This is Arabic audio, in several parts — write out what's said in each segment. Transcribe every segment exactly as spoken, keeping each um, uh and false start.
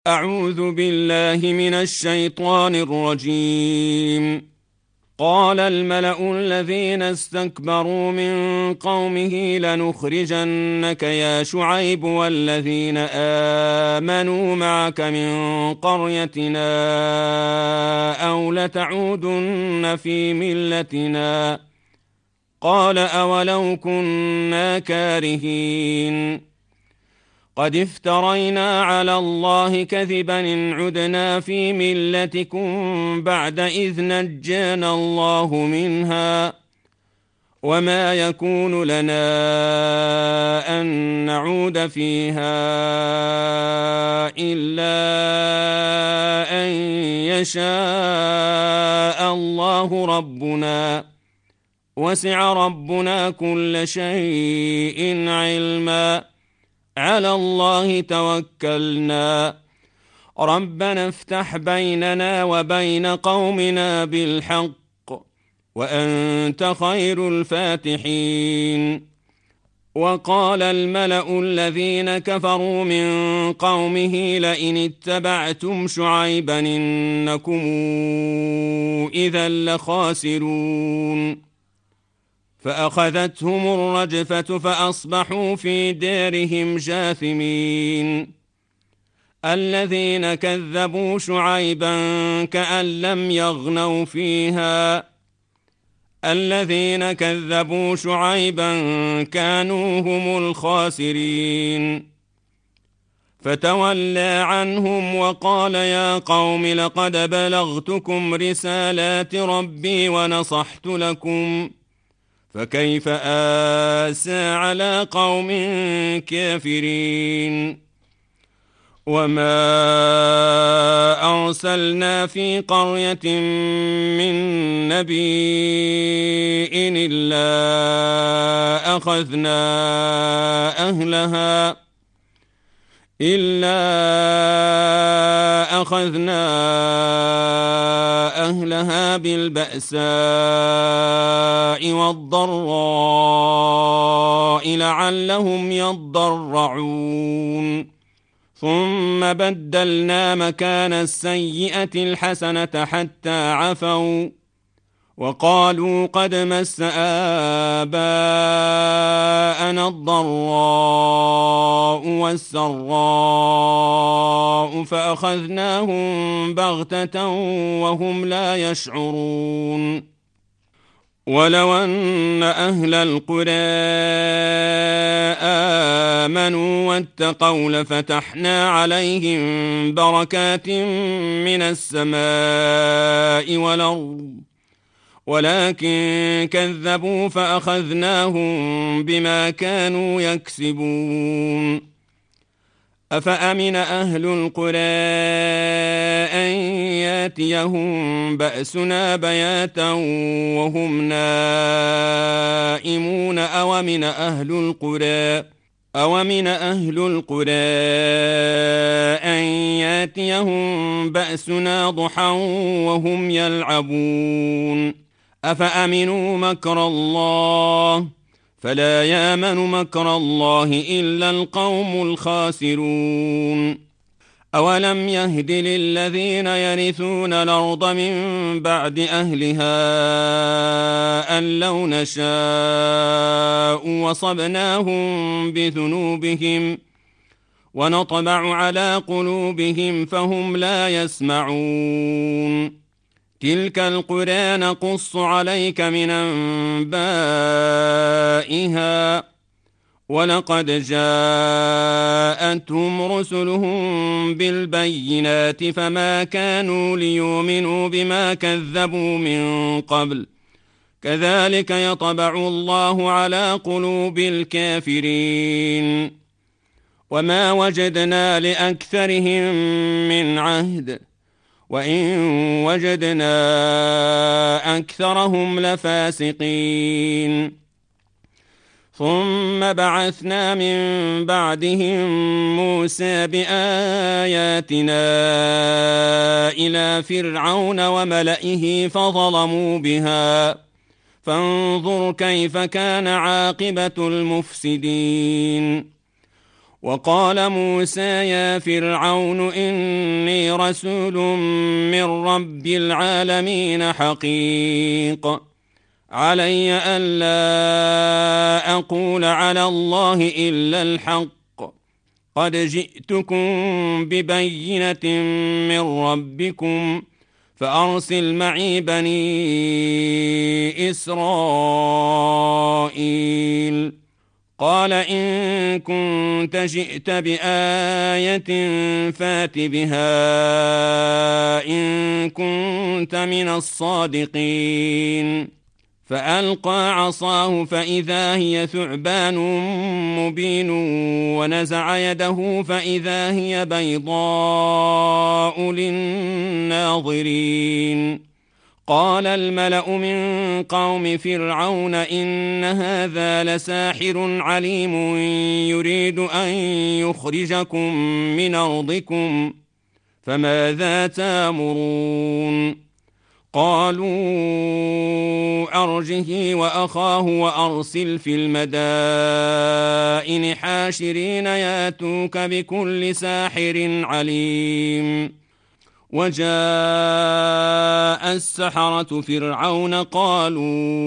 أعوذ بالله من الشيطان الرجيم. قال الملأ الذين استكبروا من قومه لنخرجنك يا شعيب والذين آمنوا معك من قريتنا أو لتعودن في ملتنا. قال أولو كنا كارهين. قد افترينا على الله كذبا إن عدنا في ملتكم بعد إذ نجانا الله منها، وما يكون لنا أن نعود فيها إلا أن يشاء الله ربنا، وسع ربنا كل شيء علما، على الله توكلنا، ربنا افتح بيننا وبين قومنا بالحق وأنت خير الفاتحين. وقال الملأ الذين كفروا من قومه لئن اتبعتم شعيبا إنكم إذا لخاسرون. فأخذتهم الرجفة فأصبحوا في دارهم جاثمين. الذين كذبوا شعيبا كأن لم يغنوا فيها، الذين كذبوا شعيبا كانوا هم الخاسرين. فتولى عنهم وقال يا قوم لقد بلغتكم رسالات ربي ونصحت لكم، فكيف آسى على قوم كافرين. وما أرسلنا في قرية من نبي إلا أخذنا أهلها إلا أخذنا أهلها بالبأساء والضراء لعلهم يضرعون. ثم بدلنا مكان السيئة الحسنة حتى عفوا وقالوا قد مس آباءنا الضراء والسراء فأخذناهم بغتة وهم لا يشعرون. ولو أن أهل القرى آمنوا واتقوا لفتحنا عليهم بركات من السماء والأرض، ولكن كذبوا فأخذناهم بما كانوا يكسبون. أفأمن أهل القرى أن ياتيهم بأسنا بياتا وهم نائمون أومن أهل القرى أومن أهل القرى أن ياتيهم بأسنا ضحى وهم يلعبون. أفأمنوا مكر الله فلا يامن مكر الله إلا القوم الخاسرون. أولم يهد للذين يرثون الأرض من بعد أهلها أن لو نشاء وصبناهم بذنوبهم ونطبع على قلوبهم فهم لا يسمعون. تلك القرى نقص عليك من أنبائها ولقد جاءتهم رسلهم بالبينات فما كانوا ليؤمنوا بما كذبوا من قبل، كذلك يطبع الله على قلوب الكافرين. وما وجدنا لأكثرهم من عهد وإن وجدنا أكثرهم لفاسقين. ثم بعثنا من بعدهم موسى بآياتنا إلى فرعون وملئه فظلموا بها، فانظر كيف كان عاقبة المفسدين. وقال موسى يا فرعون إني رسول من رب العالمين حقيق علي ألا أقول على الله إلا الحق قد جئتكم ببينة من ربكم فأرسل معي بني إسرائيل قال إن كنت جئت بآية فات بها إن كنت من الصادقين فألقى عصاه فإذا هي ثعبان مبين ونزع يده فإذا هي بيضاء للناظرين قال الملأ من قوم فرعون إن هذا لساحر عليم يريد أن يخرجكم من أرضكم فماذا تأمرون قالوا أرجه وأخاه وأرسل في المدائن حاشرين ياتوك بكل ساحر عليم وجاء السحرة فرعون قالوا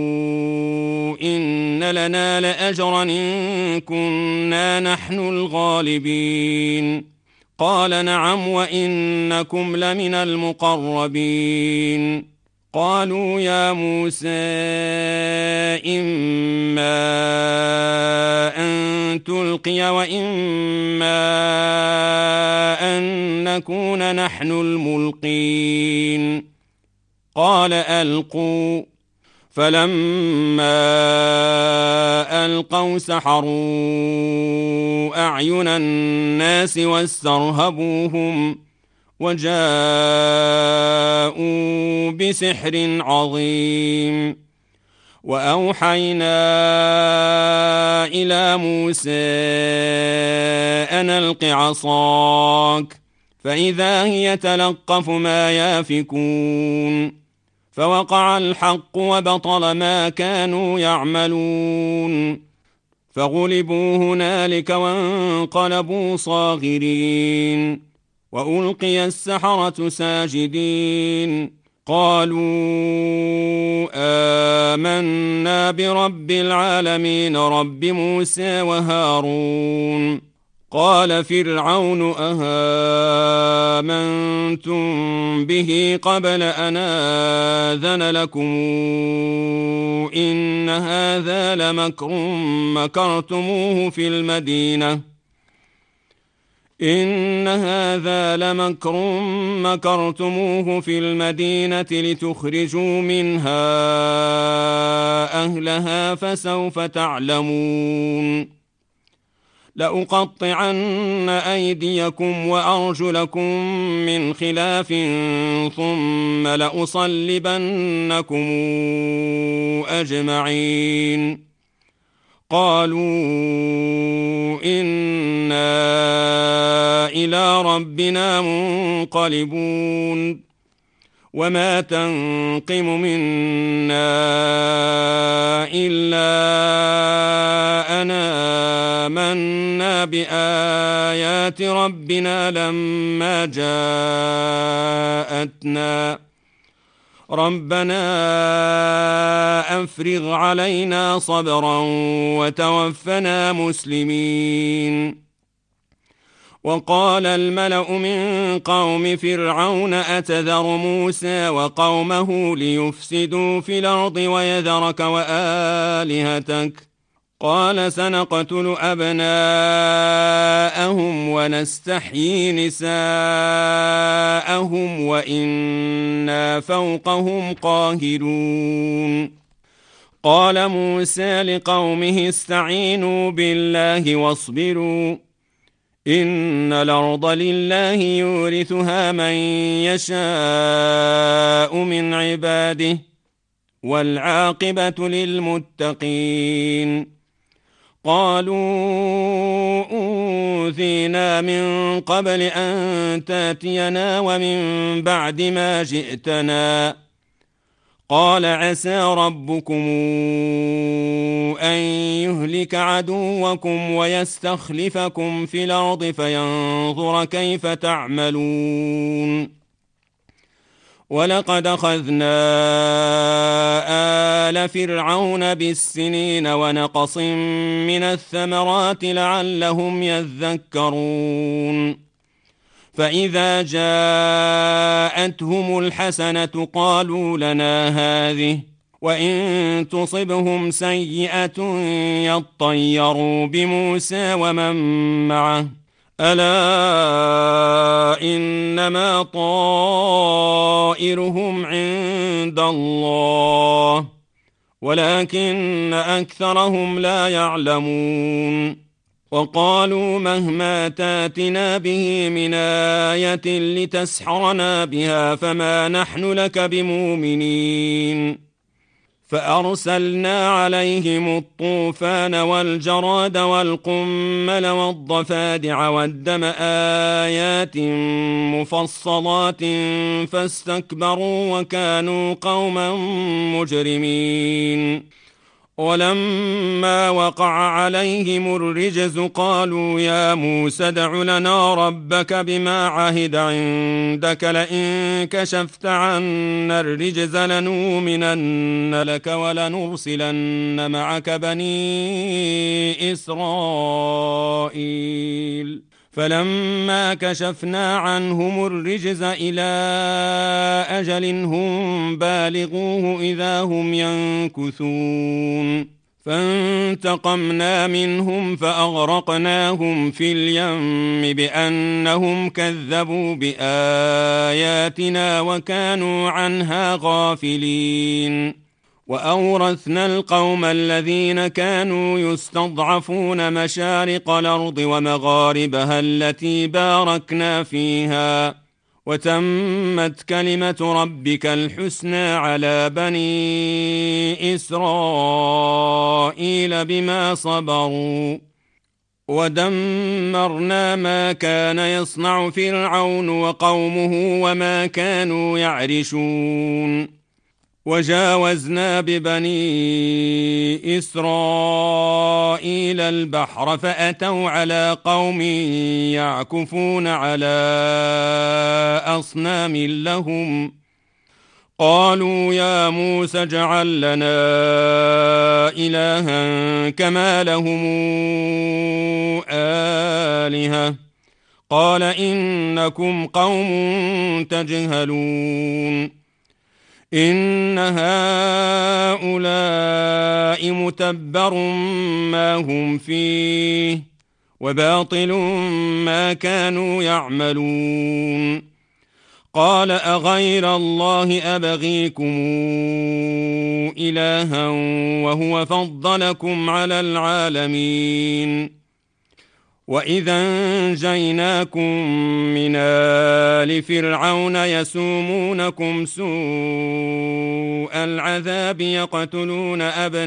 إن لنا لأجرا إن كنا نحن الغالبين قال نعم وإنكم لمن المقربين قالوا يا موسى إما أن تلقي وإما أن نكون نحن الملقين قال ألقوا فلما ألقوا سحروا أعين الناس واسترهبوهم وجاءوا بسحر عظيم وأوحينا إلى موسى أن ألق عصاك فإذا هي تلقف ما يافكون فوقع الحق وبطل ما كانوا يعملون فغلبوا هنالك وانقلبوا صاغرين وألقي السحرة ساجدين قالوا آمنا برب العالمين رب موسى وهارون قال فرعون أهامنتم به قبل أن آذن لكم إن هذا لمكر مكرتموه في المدينة إن هذا لمكر مكرتموه في المدينة لتخرجوا منها أهلها فسوف تعلمون لأقطعن أيديكم وأرجلكم من خلاف ثم لأصلبنكم أجمعين قالوا إنا إلى ربنا منقلبون وما تنقم منا إلا أن آمنا بآيات ربنا لما جاءتنا ربنا أفرغ علينا صبرا وتوفنا مسلمين وقال الملأ من قوم فرعون أتذر موسى وقومه ليفسدوا في الأرض ويذرك وآلهتك قال سنقتل أبناءهم ونستحيي نساءهم وإنا فوقهم قاهرون قال موسى لقومه استعينوا بالله واصبروا إن الأرض لله يورثها من يشاء من عباده والعاقبة للمتقين قالوا أوذينا من قبل أن تاتينا ومن بعد ما جئتنا قال عسى ربكم أن يهلك عدوكم ويستخلفكم في الأرض فينظر كيف تعملون ولقد أخذنا آل فرعون بالسنين ونقص من الثمرات لعلهم يذكرون فإذا جاءتهم الحسنة قالوا لنا هذه وإن تصبهم سيئة يطيروا بموسى ومن معه ألا إنما طائرهم عند الله ولكن أكثرهم لا يعلمون وقالوا مهما تاتنا به من آية لتسحرنا بها فما نحن لك بمؤمنين فأرسلنا عليهم الطوفان والجراد والقمل والضفادع والدم آيات مفصلات فاستكبروا وكانوا قوما مجرمين ولما وقع عليهم الرجز قالوا يا موسى ادع لنا ربك بما عهد عندك لئن كشفت عنا الرجز لنؤمنن لك ولنرسلن معك بني إسرائيل فلما كشفنا عنهم الرجز إلى أجل هم بالغوه إذا هم ينكثون فانتقمنا منهم فأغرقناهم في اليم بأنهم كذبوا بآياتنا وكانوا عنها غافلين وأورثنا القوم الذين كانوا يستضعفون مشارق الأرض ومغاربها التي باركنا فيها وتمت كلمة ربك الحسنى على بني إسرائيل بما صبروا ودمرنا ما كان يصنع فرعون وقومه وما كانوا يعرشون وجاوزنا ببني إسرائيل البحر فأتوا على قوم يعكفون على أصنام لهم قالوا يا موسى اجعل لنا إلها كما لهم آلهة قال إنكم قوم تجهلون إن هؤلاء متبر ما هم فيه وباطل ما كانوا يعملون قال أغير الله أبغيكم إلها وهو فضلكم على العالمين وإذا أنجيناكم من آل فرعون يسومونكم سوء العذاب يقتلون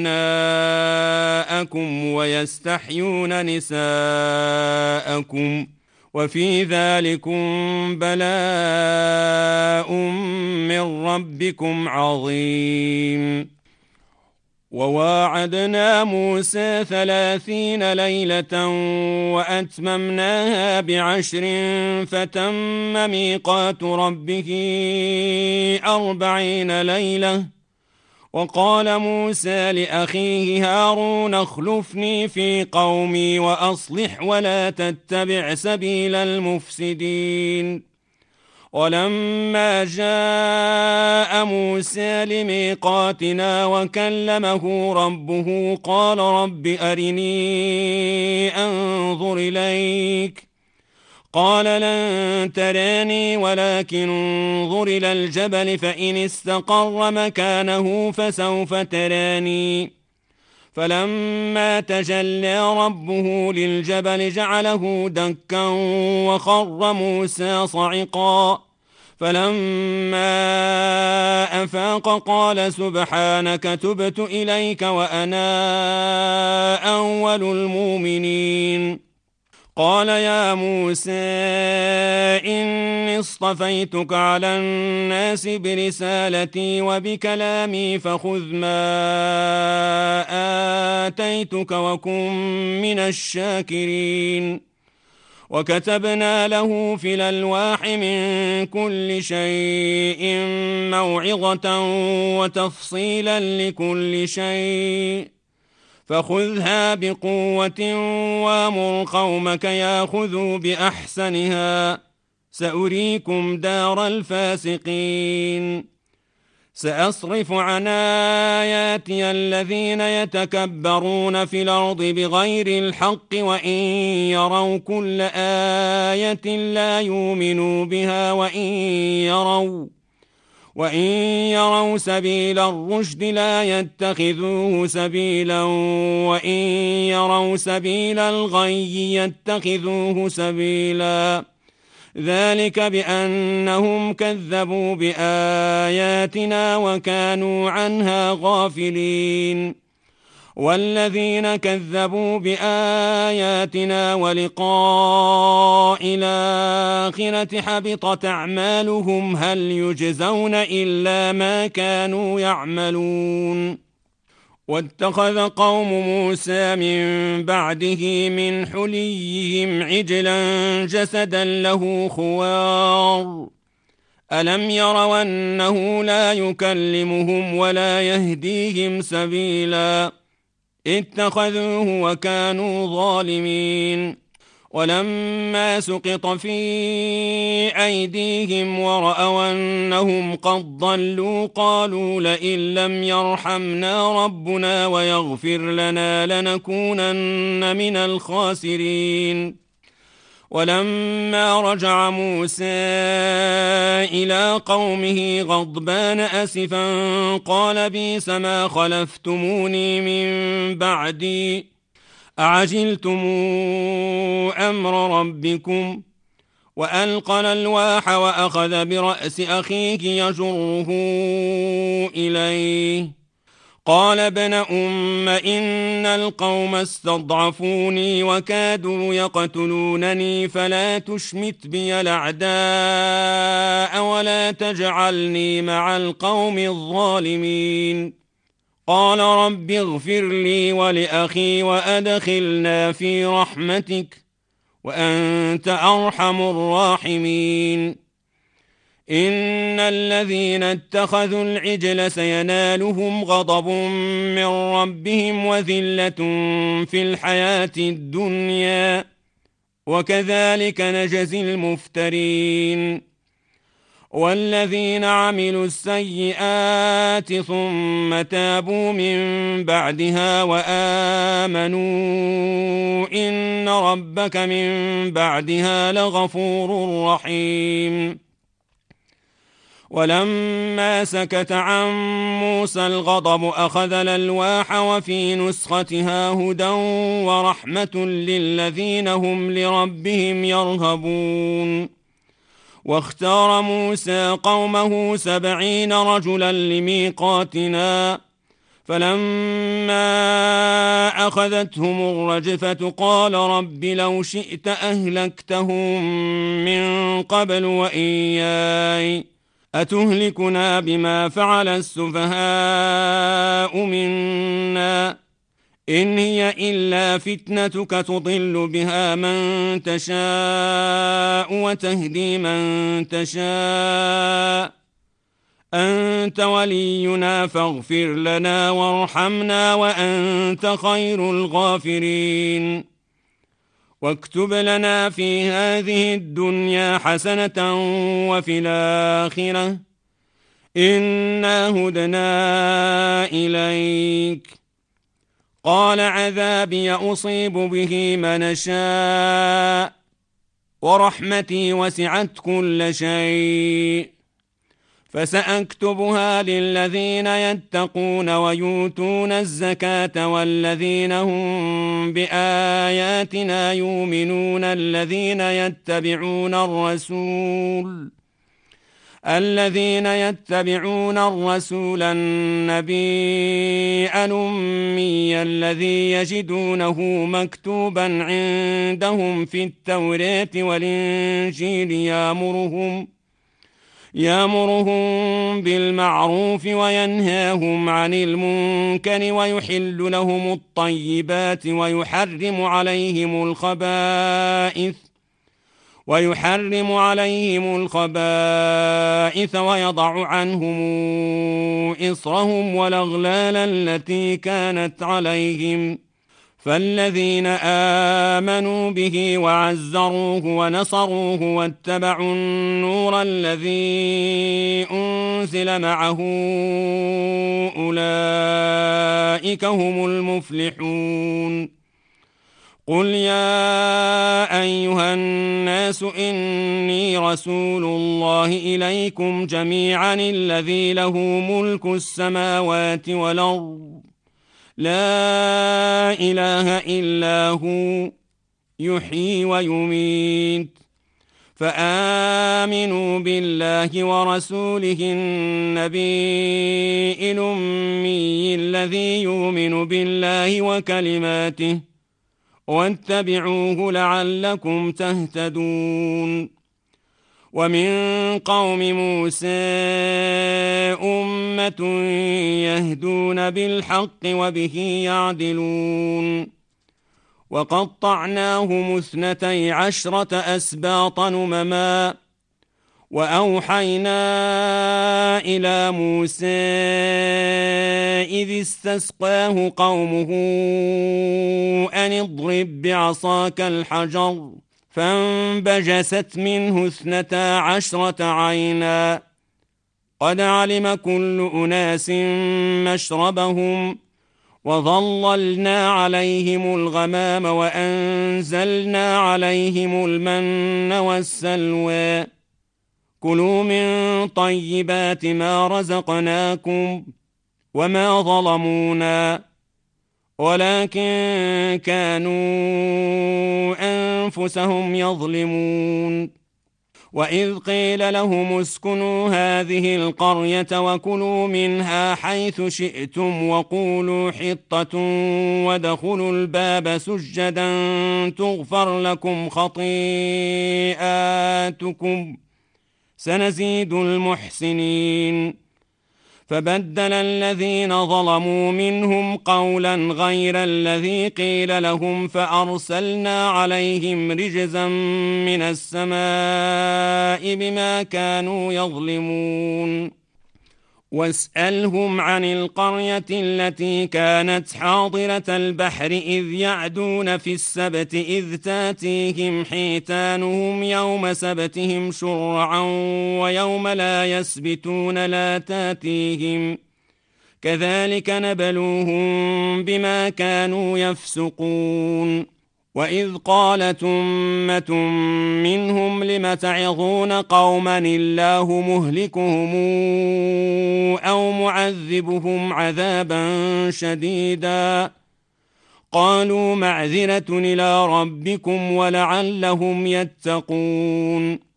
أبناءكم ويستحيون نساءكم وفي ذلكم بلاء من ربكم عظيم وواعدنا موسى ثلاثين ليلة وأتممناها بعشر فتم ميقات ربه أربعين ليلة وقال موسى لأخيه هارون اخلفني في قومي وأصلح ولا تتبع سبيل المفسدين ولما جاء موسى لميقاتنا وكلمه ربه قال رب أرني أنظر إليك قال لن تراني ولكن انظر إلى الجبل فإن استقر مكانه فسوف تراني فلما تجلى ربه للجبل جعله دكا وخر موسى صعقا فلما أفاق قال سبحانك تبت إليك وأنا أول المؤمنين قال يا موسى إني اصطفيتك على الناس برسالتي وبكلامي فخذ ما آتيتك وكن من الشاكرين. وكتبنا له في الألواح من كل شيء موعظة وتفصيلا لكل شيء فخذها بقوة وامر قومك ياخذوا بأحسنها سأريكم دار الفاسقين. سأصرف عن آياتي الذين يتكبرون في الأرض بغير الحق وإن يروا كل آية لا يؤمنوا بها وإن يروا وإن يروا سبيل الرشد لا يتخذوه سبيلا وإن يروا سبيل الغي يتخذوه سبيلا ذلك بأنهم كذبوا بآياتنا وكانوا عنها غافلين. والذين كذبوا بآياتنا ولقاء الآخرة حبطت أعمالهم هل يجزون إلا ما كانوا يعملون. واتخذ قوم موسى من بعده من حليهم عجلا جسدا له خوار ألم يروا أنه لا يكلمهم ولا يهديهم سبيلا اتخذوه وكانوا ظالمين. ولما سقط في أيديهم ورأوا أنهم قد ضلوا قالوا لئن لم يرحمنا ربنا ويغفر لنا لنكونن من الخاسرين. ولما رجع موسى إلى قومه غضبان أسفا قال بئس ما خلفتموني من بعدي أعجلتم أمر ربكم وألقى الألواح وأخذ برأس أخيه يجره إليه قال ابن أم إن القوم استضعفوني وكادوا يقتلونني فلا تشمت بي الأعداء ولا تجعلني مع القوم الظالمين. قال رب اغفر لي ولأخي وأدخلنا في رحمتك وأنت أرحم الراحمين. إن الذين اتخذوا العجل سينالهم غضب من ربهم وذلة في الحياة الدنيا وكذلك نجزي المفترين. والذين عملوا السيئات ثم تابوا من بعدها وآمنوا إن ربك من بعدها لغفور رحيم. ولما سكت عن موسى الغضب أخذ الألواح وفي نسختها هدى ورحمة للذين هم لربهم يرهبون. واختار موسى قومه سبعين رجلا لميقاتنا فلما أخذتهم الرجفة قال رب لو شئت أهلكتهم من قبل وإياي أتهلكنا بما فعل السفهاء منا إن هي إلا فتنتك تضل بها من تشاء وتهدي من تشاء أنت ولينا فاغفر لنا وارحمنا وأنت خير الغافرين. واكتب لنا في هذه الدنيا حسنة وفي الآخرة إنا هدنا إليك. قال عذابي أصيب به من شاء ورحمتي وسعت كل شيء فسأكتبها للذين يتقون ويؤتون الزكاة والذين هم بآياتنا يؤمنون الذين يتبعون الرسول الذين يتبعون الرسول النبي الأمي الذي يجدونه مكتوبا عندهم في التوراة والإنجيل يأمرهم يأمرهم بالمعروف وينهاهم عن المنكر ويحل لهم الطيبات ويحرم عليهم الخبائث ويحرم عليهم الخبائث ويضع عنهم إصرهم والأغلال التي كانت عليهم فالذين آمنوا به وعزروه ونصروه واتبعوا النور الذي أنزل معه أولئك هم المفلحون. قل يا أيها الناس إني رسول الله إليكم جميعا الذي له ملك السماوات والأرض لا إله إلا هو يحيي ويميت فآمنوا بالله ورسوله النبي الأمي الذي يؤمن بالله وكلماته واتبعوه لعلكم تهتدون. ومن قوم موسى أمة يهدون بالحق وبه يعدلون وقطعناهم اثنتي عشرة أسباطا أمما وأوحينا إلى موسى إذ استسقاه قومه أن اضرب بعصاك الحجر فانبجست منه اثنتا عشرة عينا قد علم كل أناس مشربهم وظللنا عليهم الغمام وأنزلنا عليهم المن والسلوى كلوا من طيبات ما رزقناكم وما ظلمونا ولكن كانوا أنفسهم يظلمون. وإذ قيل لهم اسكنوا هذه القرية وكلوا منها حيث شئتم وقولوا حطة وادخلوا الباب سجدا تغفر لكم خطيئاتكم سنزيد المحسنين. فبدل الذين ظلموا منهم قولا غير الذي قيل لهم فأرسلنا عليهم رجزا من السماء بما كانوا يظلمون. واسألهم عن القرية التي كانت حاضرة البحر إذ يعدون في السبت إذ تاتيهم حيتانهم يوم سبتهم شرعا ويوم لا يسبتون لا تاتيهم كذلك نبلوهم بما كانوا يفسقون. وإذ قالت أمة منهم لم تعظون قوما الله مهلكهم أو معذبهم عذابا شديدا قالوا معذرة إلى ربكم ولعلهم يتقون.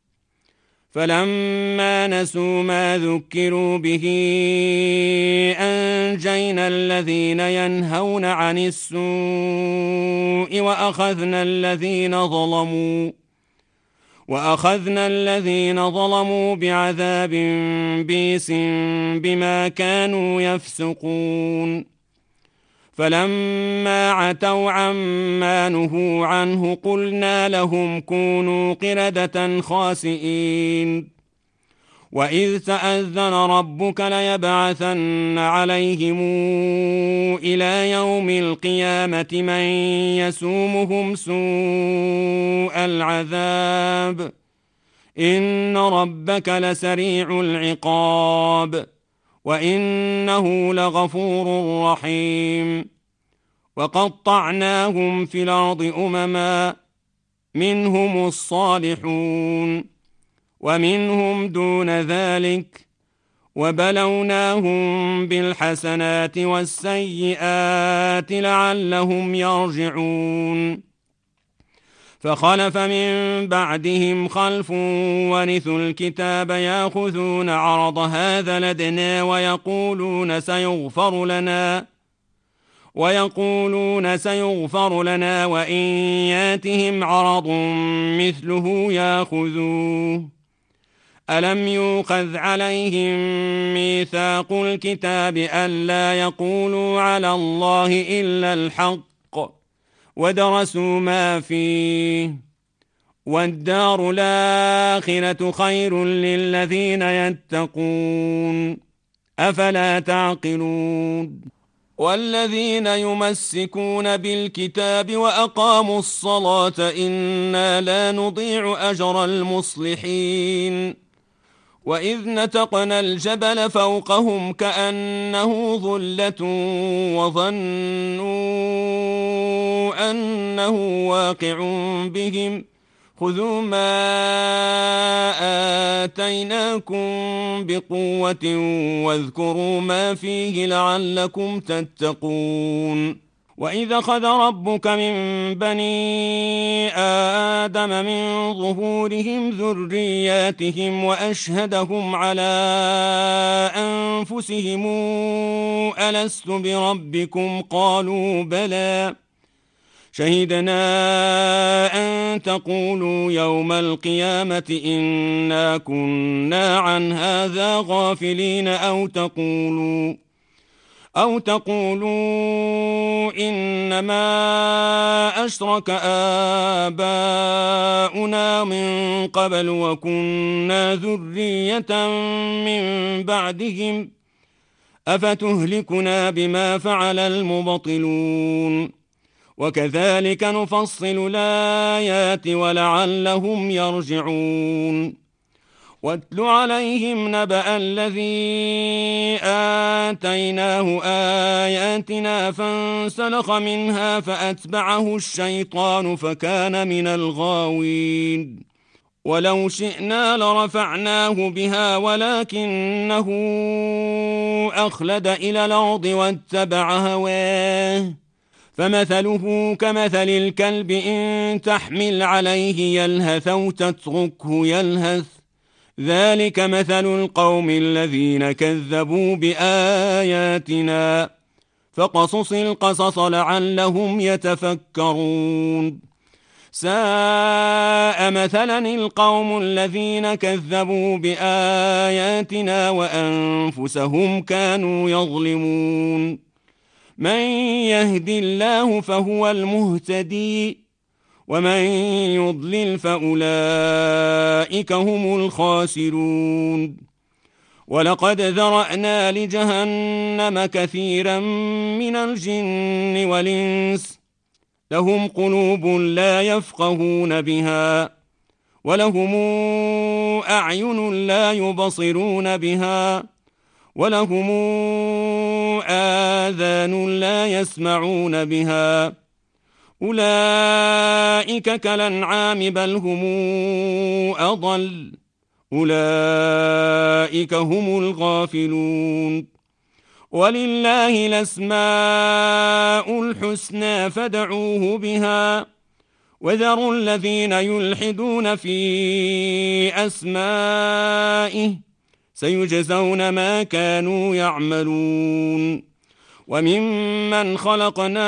فلما نسوا ما ذكروا به أنجينا الذين ينهون عن السوء وأخذنا الذين ظلموا وأخذنا الذين ظلموا بعذاب بئيس بما كانوا يفسقون. فلما عتوا عما نهوا عنه قلنا لهم كونوا قردة خاسئين. وإذ تأذن ربك ليبعثن عليهم إلى يوم القيامة من يسومهم سوء العذاب إن ربك لسريع العقاب وإنه لغفور رحيم. وقطعناهم في الأرض أمما منهم الصالحون ومنهم دون ذلك وبلوناهم بالحسنات والسيئات لعلهم يرجعون. فخلف من بعدهم خلف ورثوا الكتاب يأخذون عرض هذا الأدنى ويقولون سيغفر لنا ويقولون سيغفر لنا وإن ياتهم عرض مثله يأخذوه. ألم يؤخذ عليهم ميثاق الكتاب ألا يقولوا على الله إلا الحق ودرسوا ما فيه والدار الآخرة خير للذين يتقون أفلا تعقلون. والذين يمسكون بالكتاب وأقاموا الصلاة إنا لا نضيع أجر المصلحين. وإذ نتقنا الجبل فوقهم كأنه ظلة وظنوا أنه واقع بهم خذوا ما آتيناكم بقوة واذكروا ما فيه لعلكم تتقون. وإذا أخذ ربك من بني آدم من ظهورهم ذرياتهم وأشهدهم على أنفسهم ألست بربكم قالوا بلى شهدنا أن تقولوا يوم القيامة إنا كنا عن هذا غافلين أو تقولوا أو تقولوا إنما أشرك آباؤنا من قبل وكنا ذرية من بعدهم أفتهلكنا بما فعل المبطلون وكذلك نفصل الآيات ولعلهم يرجعون. واتل عليهم نبأ الذي آتيناه آياتنا فانسلخ منها فأتبعه الشيطان فكان من الغاوين. ولو شئنا لرفعناه بها ولكنه أخلد إلى الأرض واتبع هواه فمثله كمثل الكلب إن تحمل عليه يلهث أو تتركه يلهث ذلك مثل القوم الذين كذبوا بآياتنا فقصص القصص لعلهم يتفكرون. ساء مثلا القوم الذين كذبوا بآياتنا وأنفسهم كانوا يظلمون. من يهد الله فهو المهتدي ومن يضلل فأولئك هم الخاسرون. ولقد ذرأنا لجهنم كثيرا من الجن والإنس لهم قلوب لا يفقهون بها ولهم أعين لا يبصرون بها ولهم آذان لا يسمعون بها أولئك كالأنعام بل هم أضل أولئك هم الغافلون. ولله الأسماء الحسنى فادعوه بها وذروا الذين يلحدون في أسمائه سيجزون ما كانوا يعملون. وممن خلقنا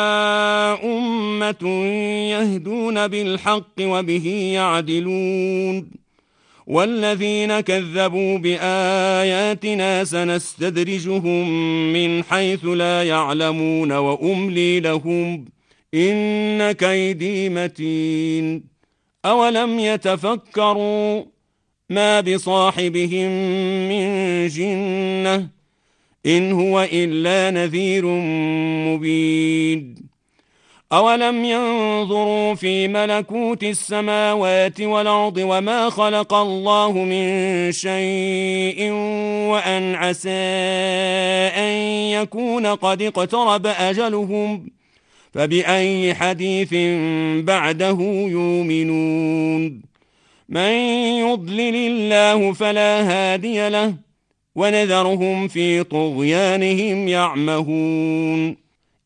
أمة يهدون بالحق وبه يعدلون. والذين كذبوا بآياتنا سنستدرجهم من حيث لا يعلمون وأملي لهم إن كيدي متين. أولم يتفكروا ما بصاحبهم من جنة إن هو إلا نذير مبين. أولم ينظروا في ملكوت السماوات والأرض وما خلق الله من شيء وأن عسى أن يكون قد اقترب أجلهم فبأي حديث بعده يؤمنون. من يضلل الله فلا هادي له ونذرهم في طغيانهم يعمهون.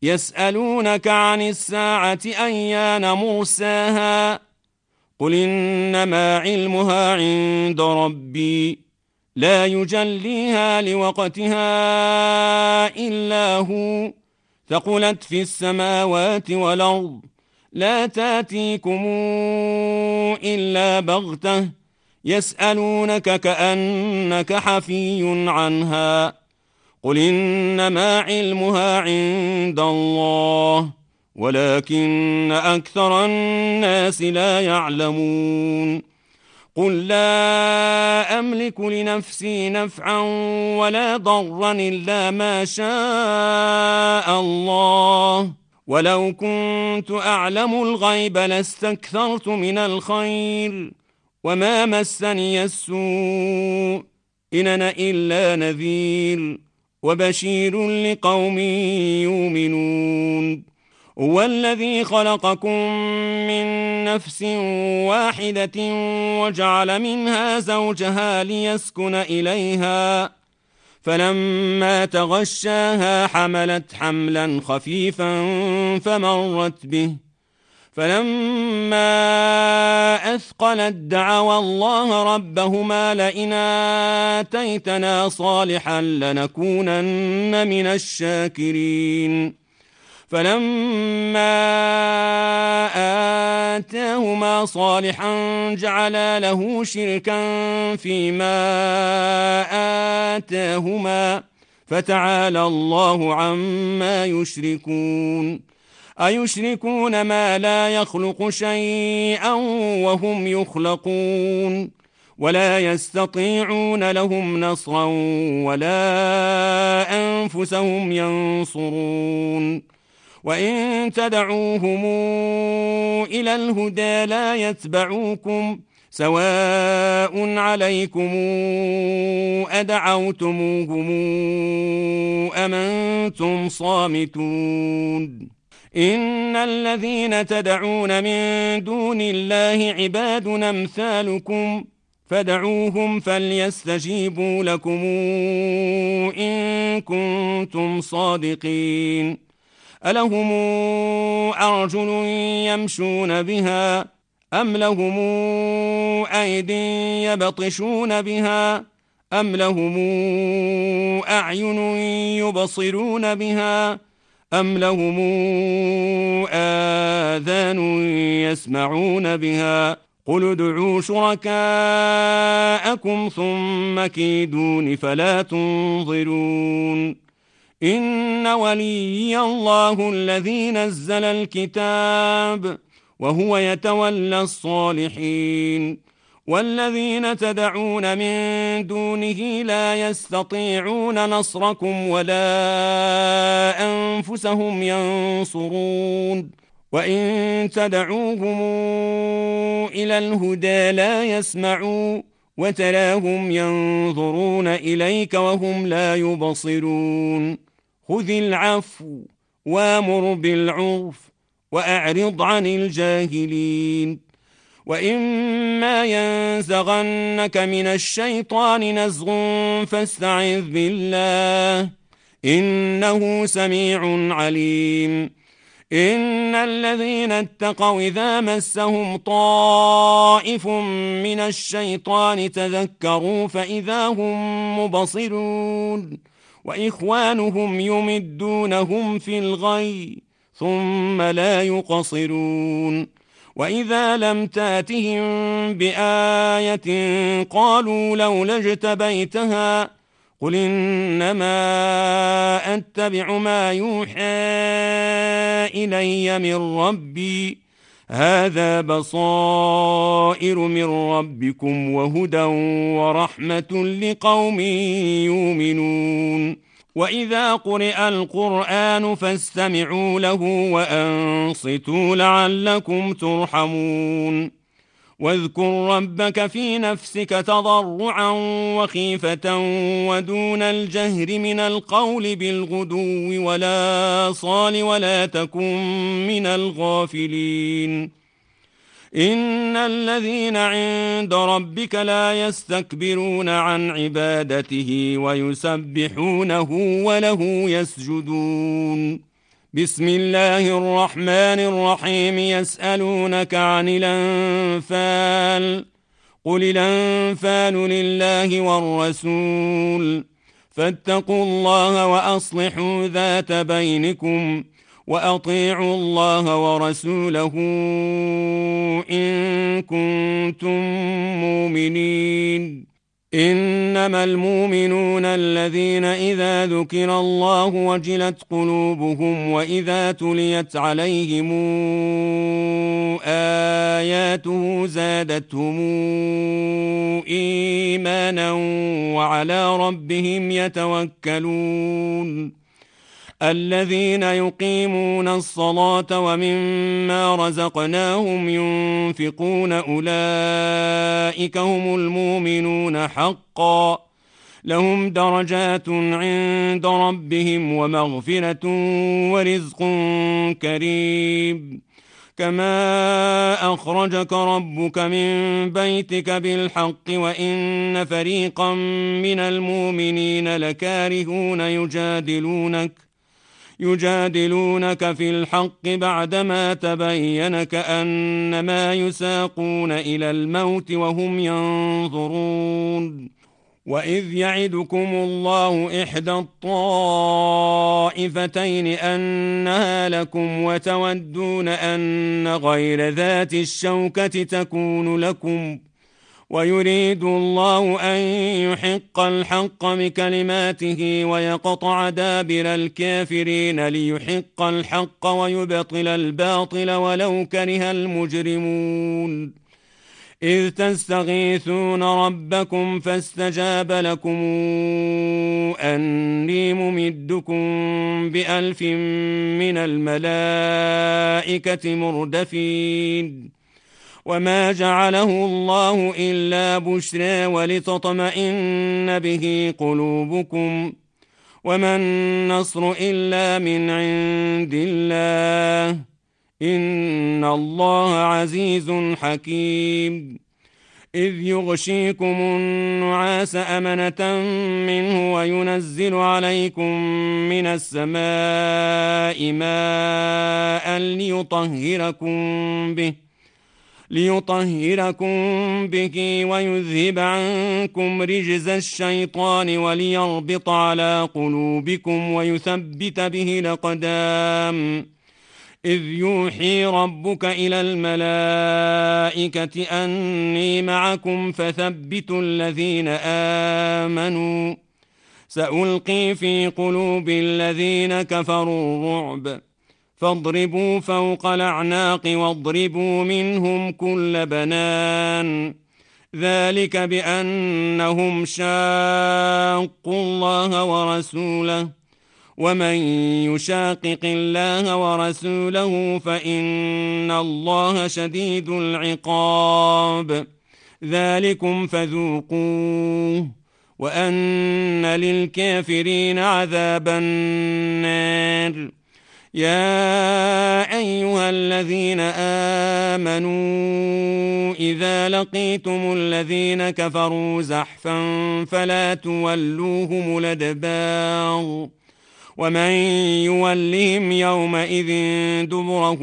يسألونك عن الساعة أيان مرساها قل إنما علمها عند ربي لا يجليها لوقتها إلا هو ثقلت في السماوات والأرض لا تاتيكم إلا بغتة يسألونك كأنك حفي عنها قل إنما علمها عند الله ولكن أكثر الناس لا يعلمون قل لا أملك لنفسي نفعا ولا ضرا إلا ما شاء الله ولو كنت أعلم الغيب لاستكثرت من الخير وما مسني السوء إن أنا إلا نذير وبشير لقوم يؤمنون هو الذي خلقكم من نفس واحدة وجعل منها زوجها ليسكن إليها فلما تغشاها حملت حملا خفيفا فمرت به فلما أثقلت دعوا الله ربهما لئن آتيتنا صالحا لنكونن من الشاكرين فلما آتاهما صالحا جعلا له شركا فيما آتاهما فتعالى الله عما يشركون أيشركون ما لا يخلق شيئا وهم يخلقون ولا يستطيعون لهم نصرا ولا أنفسهم ينصرون وإن تدعوهم إلى الهدى لا يتبعوكم سواء عليكم أدعوتموهم أم أنتم صامتون إن الذين تدعون من دون الله عباد أمثالكم فدعوهم فليستجيبوا لكم إن كنتم صادقين ألهم أرجل يمشون بها أم لهم أيد يبطشون بها أم لهم أعين يبصرون بها أم لهم آذان يسمعون بها قل ادعوا شركاءكم ثم كيدون فلا تنظرون إن ولي الله الذي نزل الكتاب وهو يتولى الصالحين والذين تدعون من دونه لا يستطيعون نصركم ولا أنفسهم ينصرون وإن تدعوهم إلى الهدى لا يسمعوا وتراهم ينظرون إليك وهم لا يبصرون خذ العفو وامر بالعرف وأعرض عن الجاهلين وإما ينزغنك من الشيطان نزغ فاستعذ بالله إنه سميع عليم إن الذين اتقوا إذا مسهم طائف من الشيطان تذكروا فإذا هم مبصرون وإخوانهم يمدونهم في الغي ثم لا يقصرون وإذا لم تاتهم بآية قالوا لولا اجتبيتها قل إنما أتبع ما يوحى إلي من ربي هذا بصائر من ربكم وهدى ورحمة لقوم يؤمنون وإذا قرئ القرآن فاستمعوا له وأنصتوا لعلكم ترحمون واذكر ربك في نفسك تضرعا وخيفة ودون الجهر من القول بالغدو ولا صال ولا تكن من الغافلين إن الذين عند ربك لا يستكبرون عن عبادته ويسبحونه وله يسجدون بسم الله الرحمن الرحيم يسألونك عن الأنفال قل الأنفال لله والرسول فاتقوا الله وأصلحوا ذات بينكم وأطيعوا الله ورسوله إن كنتم مؤمنين إنما المؤمنون الذين إذا ذكر الله وجلت قلوبهم وإذا تليت عليهم آياته زادتهم إيمانا وعلى ربهم يتوكلون الذين يقيمون الصلاة ومما رزقناهم ينفقون أولئك هم المؤمنون حقا لهم درجات عند ربهم ومغفرة ورزق كريم كما أخرجك ربك من بيتك بالحق وإن فريقا من المؤمنين لكارهون يجادلونك يجادلونك في الحق بعدما تبين كأنما يساقون إلى الموت وهم ينظرون وإذ يعدكم الله إحدى الطائفتين أنها لكم وتودون أن غير ذات الشوكة تكون لكم ويريد الله أن يحق الحق بكلماته ويقطع دابر الكافرين ليحق الحق ويبطل الباطل ولو كره المجرمون إذ تستغيثون ربكم فاستجاب لكم أني ممدكم بألف من الملائكة مردفين وما جعله الله إلا بشرى ولتطمئن به قلوبكم وما النصر إلا من عند الله إن الله عزيز حكيم إذ يغشيكم النعاس أمنة منه وينزل عليكم من السماء ماء ليطهركم به ليطهركم به ويذهب عنكم رجز الشيطان وليربط على قلوبكم ويثبت به الأقدام إذ يوحي ربك إلى الملائكة أني معكم فثبتوا الذين آمنوا سألقي في قلوب الذين كفروا الرعب فاضربوا فوق الأعناق واضربوا منهم كل بنان ذلك بأنهم شاقوا الله ورسوله ومن يشاقق الله ورسوله فإن الله شديد العقاب ذلكم فذوقوه وأن للكافرين عذاب النار يا أيها الذين آمنوا إذا لقيتم الذين كفروا زحفا فلا تولوهم الأدبار ومن يولهم يومئذ دبره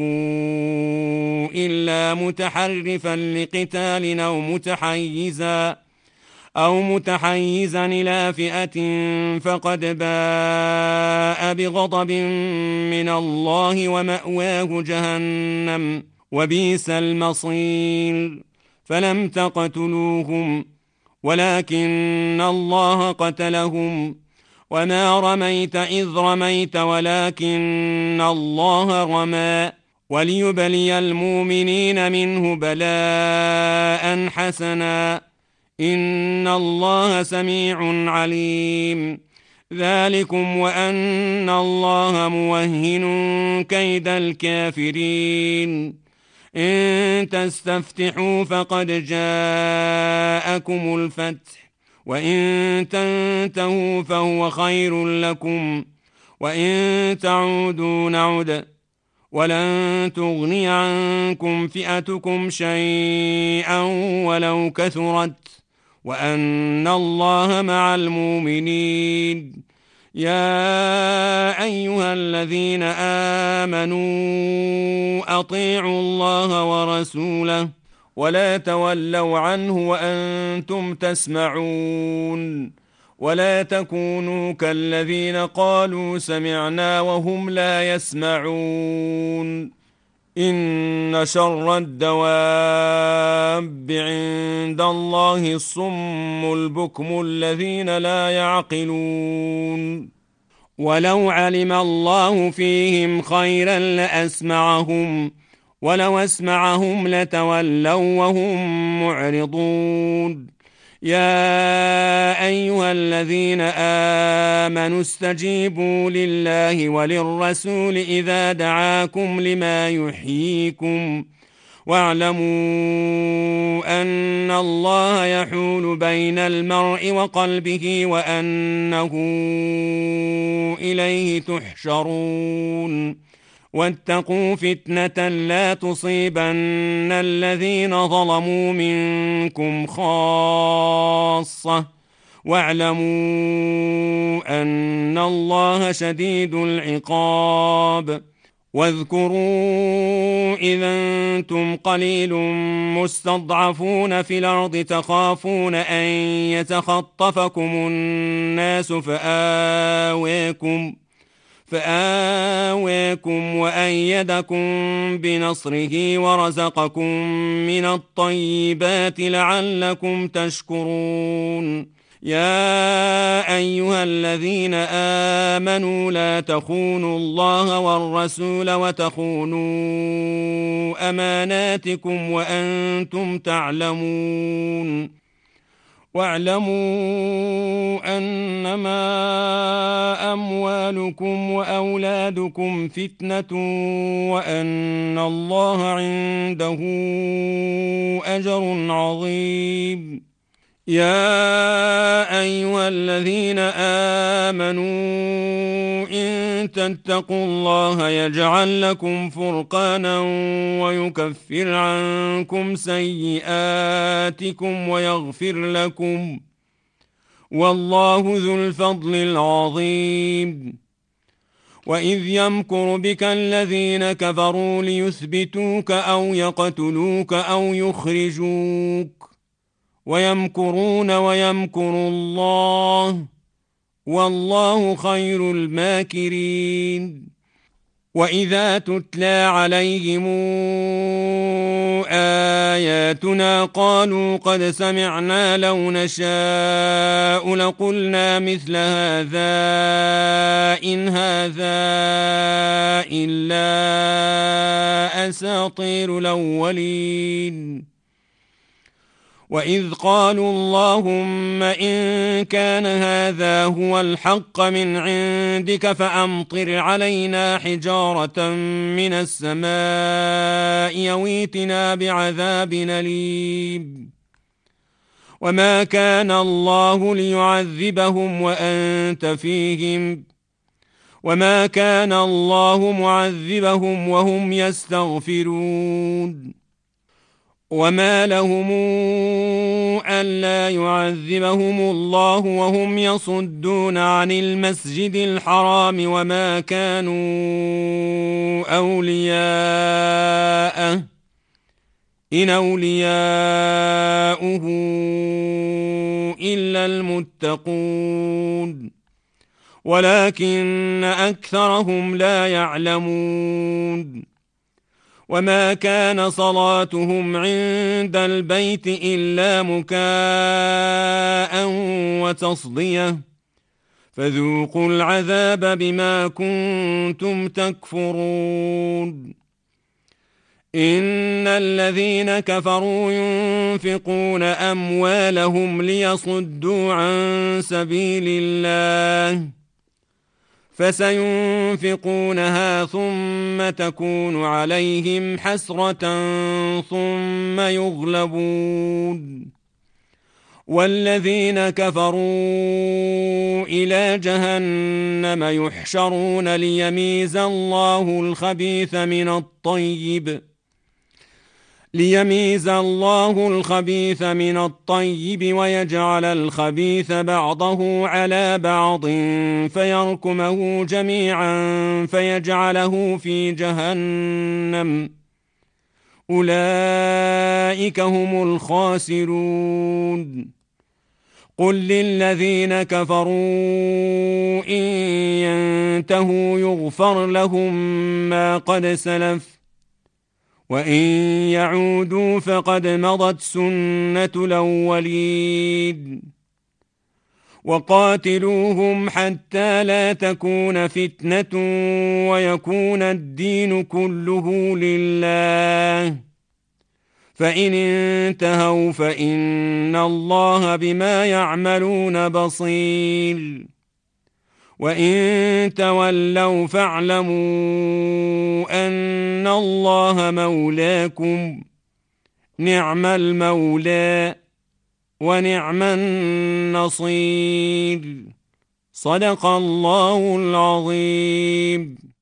إلا متحرفا لقتال أو متحيزا أو متحيزا إلى فئة فقد باء بغضب من الله ومأواه جهنم وبئس المصير فلم تقتلوهم ولكن الله قتلهم وما رميت إذ رميت ولكن الله رمى وليبلي المؤمنين منه بلاء حسنا إن الله سميع عليم ذلكم وأن الله موهن كيد الكافرين إن تستفتحوا فقد جاءكم الفتح وإن تنتهوا فهو خير لكم وإن تعودوا نعد ولن تغني عنكم فئتكم شيئا ولو كثرت وأن الله مع المؤمنين يا أيها الذين آمنوا أطيعوا الله ورسوله ولا تولوا عنه وأنتم تسمعون ولا تكونوا كالذين قالوا سمعنا وهم لا يسمعون إن شر الدواب عند الله الصم البكم الذين لا يعقلون ولو علم الله فيهم خيرا لأسمعهم ولو أسمعهم لتولوا وهم معرضون يا أيها الذين آمنوا استجيبوا لله وللرسول إذا دعاكم لما يحييكم واعلموا أن الله يحول بين المرء وقلبه وأنه إليه تحشرون واتقوا فتنة لا تصيبن الذين ظلموا منكم خاصة واعلموا أن الله شديد العقاب واذكروا إذا أنتم قليل مستضعفون في الأرض تخافون أن يتخطفكم الناس فآويكم فآويكم وأيدكم بنصره ورزقكم من الطيبات لعلكم تشكرون يا أيها الذين آمنوا لا تخونوا الله والرسول وتخونوا أماناتكم وأنتم تعلمون واعلموا أنما أموالكم وأولادكم فتنة وأن الله عنده أجر عظيم يا أيها الذين آمنوا إن تتقوا الله يجعل لكم فرقانا ويكفر عنكم سيئاتكم ويغفر لكم والله ذو الفضل العظيم وإذ يمكر بك الذين كفروا ليثبتوك أو يقتلوك أو يخرجوك ويمكرون ويمكر الله والله خير الماكرين وإذا تتلى عليهم آياتنا قالوا قد سمعنا لو نشاء لقلنا مثل هذا إن هذا إلا أساطير الأولين وإذ قالوا اللهم إن كان هذا هو الحق من عندك فأمطر علينا حجارة من السماء يويتنا بعذاب أليم وما كان الله ليعذبهم وأنت فيهم وما كان الله معذبهم وهم يستغفرون وما لهم ألا يعذبهم الله وهم يصدون عن المسجد الحرام وما كانوا أولياءه إن أولياؤه إلا المتقون ولكن أكثرهم لا يعلمون وما كان صلاتهم عند البيت إلا مكاء وتصدية فذوقوا العذاب بما كنتم تكفرون إن الذين كفروا ينفقون أموالهم ليصدوا عن سبيل الله فسينفقونها ثم تكون عليهم حسرة ثم يغلبون والذين كفروا إلى جهنم يحشرون ليميز الله الخبيث من الطيب ليميز الله الخبيث من الطيب ويجعل الخبيث بعضه على بعض فيركمه جميعا فيجعله في جهنم أولئك هم الخاسرون قل للذين كفروا إن ينتهوا يغفر لهم ما قد سلف وإن يعودوا فقد مضت سنة الأولين وقاتلوهم حتى لا تكون فتنة ويكون الدين كله لله فإن انتهوا فإن الله بما يعملون بصير وإن تولوا فاعلموا أن الله مولاكم نعم المولى ونعم النصير صدق الله العظيم.